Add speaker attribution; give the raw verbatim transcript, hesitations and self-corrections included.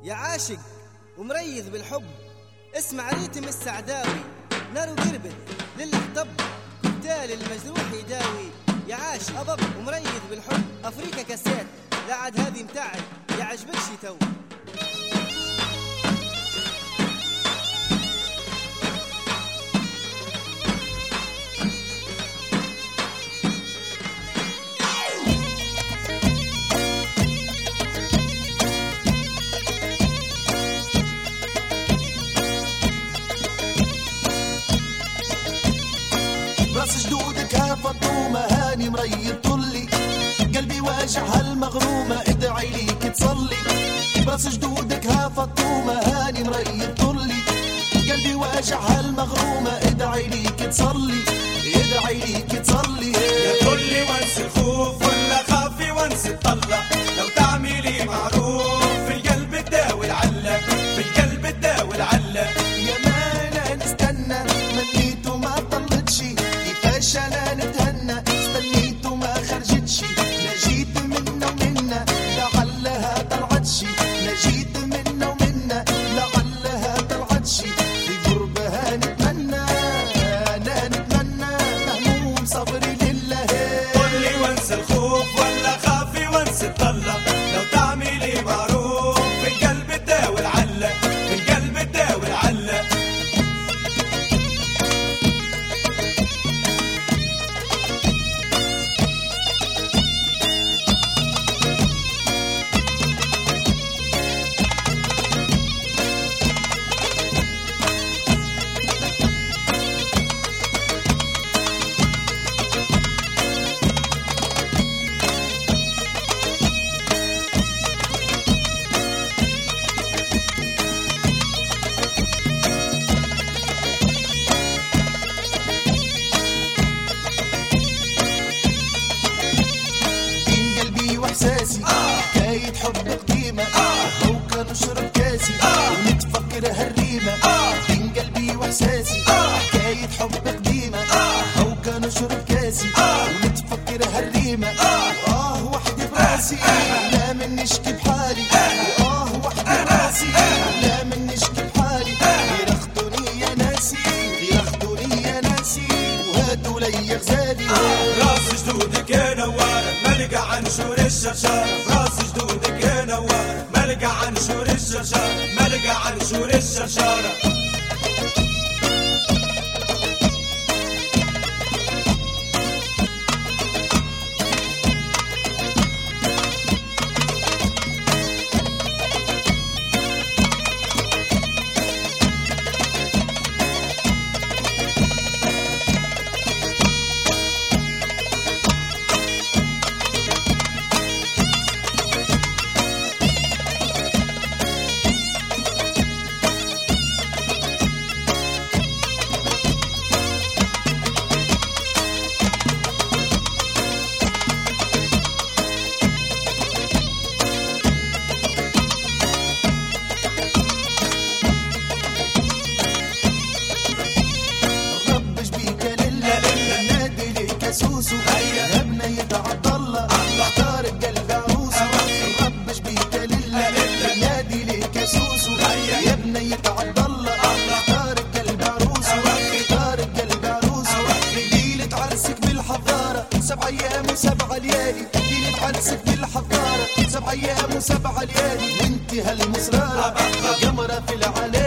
Speaker 1: يا عاشق ومريض بالحب، اسمع ريتم السعداوي، نار وقربت للحطب، كوكتيل المجروح يداوي. يا عاشق أضب ومريض بالحب، أفريكا كاسيت، لا عاد هذه متاعي يا عجبكش تو.
Speaker 2: راس جدودك يا فطومة هاني مريض طلي، قلبي واجع هالمغرومة ادعي ليك تصلي. راس جدودك يا فطومة هاني مريض طلي، قلبي واجع هالمغرومة ادعي ليك تصلي، ادعي ليك تصلي.
Speaker 3: يا طلي وانسي الخوف ولا خافي وانسي الطلة، لو تعملي معروف في القلب تداوي العلة، في القلب تداوي العلة.
Speaker 2: يا ما انا نستنى منيت وما طلتش، كيفاش انا نتهنى استنيت وما خرجتش، لا جيت منا ومنا لعلها طلعتش، لا جيت منا ومنا لعلها طلعتش. في قربها نتمنى انا نتمنى مهموم صبري لله.
Speaker 3: طلي وانسي الخوف ولا خافي وانسي الطلة، لو تعملي معروف في القلب تداوي العلة، في القلب تداوي العلة.
Speaker 2: احساسي حكاية حب قديمة، هو كان نشرب كاسي ونتفكر هالريمة. بين قلبي واحساسي حكاية حب قديمة، هو كان نشرب كاسي ونتفكر هالريمة. اه وحدي براسي لا من نشكي بحالي، اه وحدي براسي لا من نشكي بحالي. غير اخذوني يا ناسي، غير اخذوني يا ناسي وهاتوا لي غزالي.
Speaker 3: راس جدودك يا نوارة ملقى عنشور الشرشارة، راس جدودك يا نوارة ملقى عنشور الشرشارة، ملقى عنشور الشرشارة.
Speaker 2: سوسو يا بنية عبد الله اختار قلب عروسه، مخبش بيك لله نادي ليك يا سوسو يا بنية عبد الله اختار قلب عروسه، اختار قلب عروسه. ليلة عرسك بالحضارة سبع ايام وسبع ليالي، ليلة عرسك بالحضارة سبع ايام وسبع ليالي، وانت هالمصرارة قمرة في العلالي.